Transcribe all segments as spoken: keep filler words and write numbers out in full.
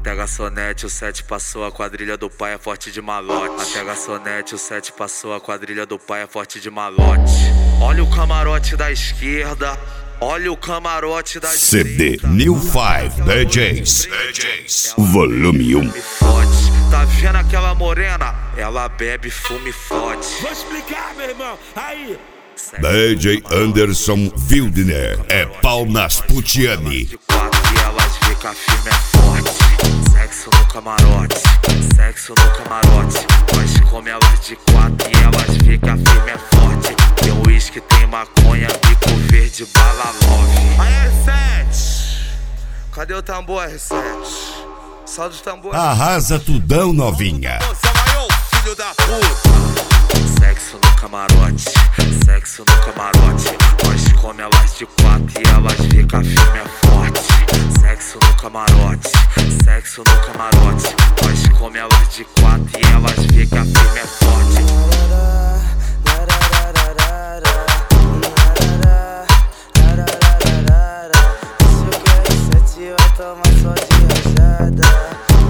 Até garçonete, o sete passou, a quadrilha do pai é forte de malote. Até garçonete, o sete passou, a quadrilha do pai é forte de malote. Olha o camarote da esquerda, olha o camarote da C D direita. New Five D Js, D Js Volume um. Tá vendo aquela morena? Ela bebe, fuma e fode. Vou explicar, meu irmão. Aí. D J Anderson Wildner é pau nas putiane. De quatro e elas vê que a firme é forte. Sexo no camarote, sexo no camarote. Nós come elas de quatro e elas vê que a firme é forte. Tem uísque, tem maconha, bico verde, bala love. Aí R sete, cadê o tambor R sete? Só dos tambores. Arrasa tudão, novinha. Você é maior filho da puta. Sexo no camarote, sexo no camarote. Nós come elas de quatro e elas vê que a firme é forte. Sexo no camarote, sexo no camarote. Nós come elas de quatro e elas vê que a firme é forte. Se eu quero sete vai tomar só de rajada.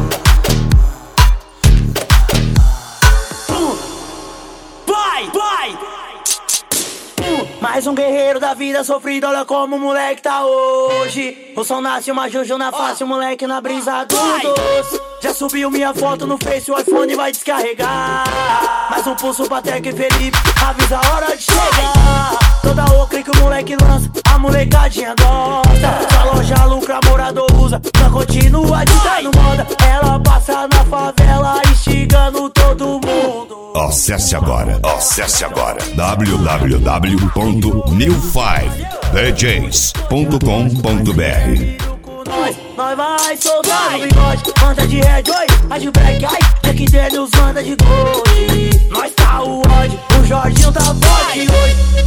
Vai, vai! Mais um guerreiro da vida sofrido, olha como o moleque tá hoje. O som nasce uma juju na face, o moleque na brisa do doce. Já subiu minha foto no Face, o iPhone vai descarregar. Mais um pulso pra Teca e Felipe, avisa a hora de chegar. Toda ocre que o moleque lança, a molecadinha gosta. Se a loja lucra, morador usa, pra continua ditando moda. Ela passa na favela, instigando todo mundo. Acesse agora, acesse agora w w w ponto new five d js ponto com ponto b r. Nós, nós vai soltar o bigode, manda de red, oi, a de black, ai, Jack Daniels manda de gold. Nós tá o ódio, o Jorginho tá forte hoje.